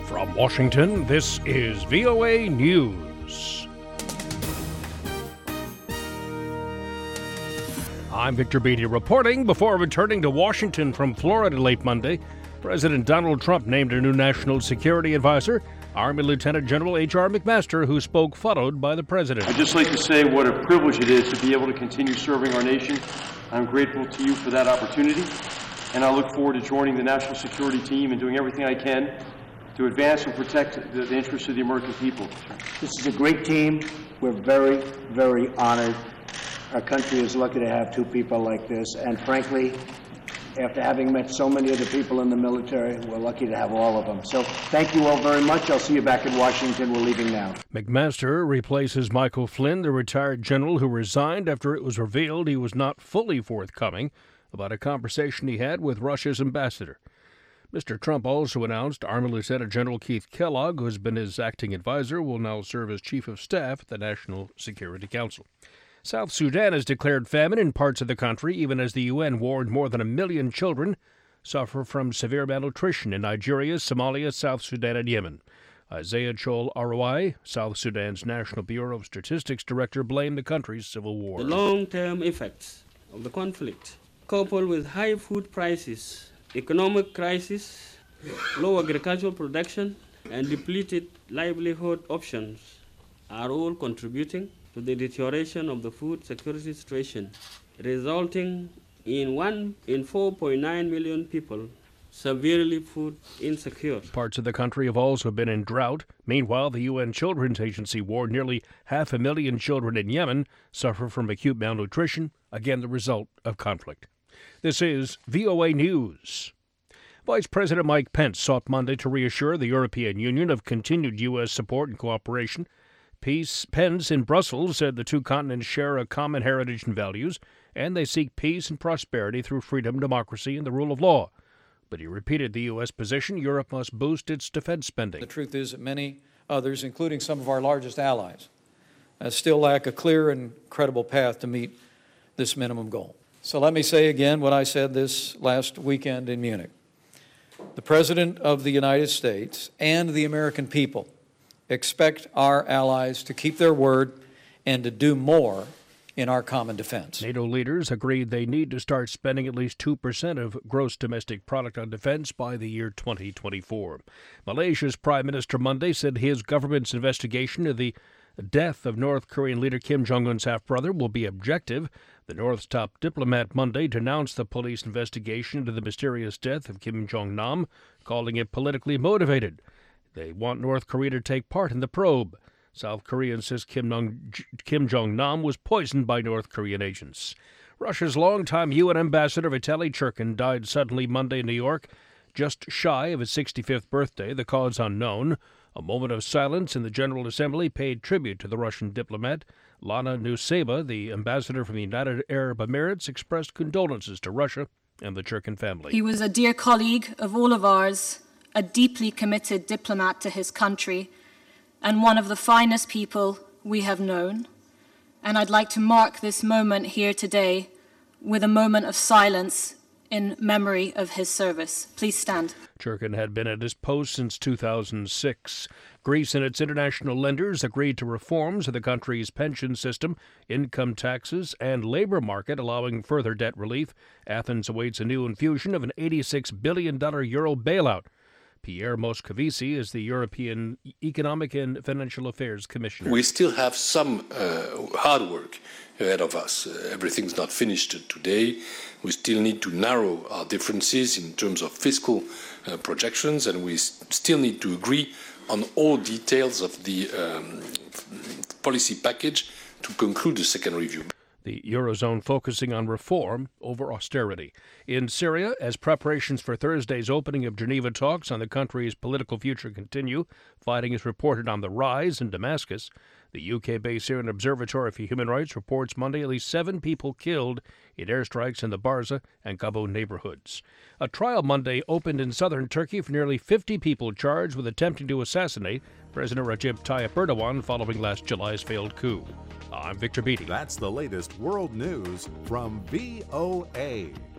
From Washington, this is VOA News. I'm Victor Beatty reporting. Before returning to Washington from Florida late Monday, President Donald Trump named a new national security advisor, Army Lieutenant General H.R. McMaster, who spoke followed by the president. I'd just like to say what a privilege it is to be able to continue serving our nation. I'm grateful to you for that opportunity, and I look forward to joining the national security team and doing everything I can to advance and protect the interests of the American people. This is a great team. We're very, very honored. Our country is lucky to have two people like this, and frankly, after having met so many of the people in the military, we're lucky to have all of them. So thank you all very much. I'll see you back in Washington. We're leaving now. McMaster replaces Michael Flynn, the retired general who resigned after it was revealed he was not fully forthcoming about a conversation he had with Russia's ambassador. Mr. Trump also announced Army Lieutenant General Keith Kellogg, who has been his acting advisor, will now serve as Chief of Staff at the National Security Council. South Sudan has declared famine in parts of the country, even as the UN warned more than 1 million children suffer from severe malnutrition in Nigeria, Somalia, South Sudan, and Yemen. Isaiah Chol Arwai, South Sudan's National Bureau of Statistics director, blamed the country's civil war. The long-term effects of the conflict, coupled with high food prices, economic crisis, low agricultural production, and depleted livelihood options, are all contributing to the deterioration of the food security situation, resulting in 4.9 million people severely food insecure. Parts of the country have also been in drought. Meanwhile, the UN Children's Agency warned nearly 500,000 children in Yemen suffer from acute malnutrition, again the result of conflict. This is VOA News. Vice President Mike Pence sought Monday to reassure the European Union of continued U.S. support and cooperation. Pence in Brussels said the two continents share a common heritage and values, and they seek peace and prosperity through freedom, democracy, and the rule of law. But he repeated the U.S. position Europe must boost its defense spending. The truth is that many others, including some of our largest allies, still lack a clear and credible path to meet this minimum goal. So let me say again what I said this last weekend in Munich. The President of the United States and the American people expect our allies to keep their word and to do more in our common defense. NATO leaders agreed they need to start spending at least 2% of gross domestic product on defense by the year 2024. Malaysia's Prime Minister Monday said his government's investigation of the death of North Korean leader Kim Jong-un's half-brother will be objective. The North's top diplomat Monday denounced the police investigation into the mysterious death of Kim Jong-nam, calling it politically motivated. They want North Korea to take part in the probe. South Korea insists Kim Jong-nam was poisoned by North Korean agents. Russia's longtime UN ambassador Vitaly Churkin died suddenly Monday in New York, just shy of his 65th birthday, the cause unknown. A moment of silence in the General Assembly paid tribute to the Russian diplomat. Lana Nuseba, the ambassador from the United Arab Emirates, expressed condolences to Russia and the Churkin family. He was a dear colleague of all of ours, a deeply committed diplomat to his country, and one of the finest people we have known. And I'd like to mark this moment here today with a moment of silence in memory of his service. Please stand. Churkin had been at his post since 2006. Greece and its international lenders agreed to reforms of the country's pension system, income taxes, and labor market, allowing further debt relief. Athens awaits a new infusion of an $86 billion euro bailout. Pierre Moscovici is the European Economic and Financial Affairs Commissioner. We still have some hard work ahead of us. Everything's not finished today. We still need to narrow our differences in terms of fiscal projections, and we still need to agree on all details of the policy package to conclude the second review. The Eurozone focusing on reform over austerity. In Syria, as preparations for Thursday's opening of Geneva talks on the country's political future continue, fighting is reported on the rise in Damascus. The UK-based Syrian Observatory for Human Rights reports Monday at least 7 people killed in airstrikes in the Barza and Gabo neighborhoods. A trial Monday opened in southern Turkey for nearly 50 people charged with attempting to assassinate President Recep Tayyip Erdogan following last July's failed coup. I'm Victor Beatty. That's the latest world news from VOA.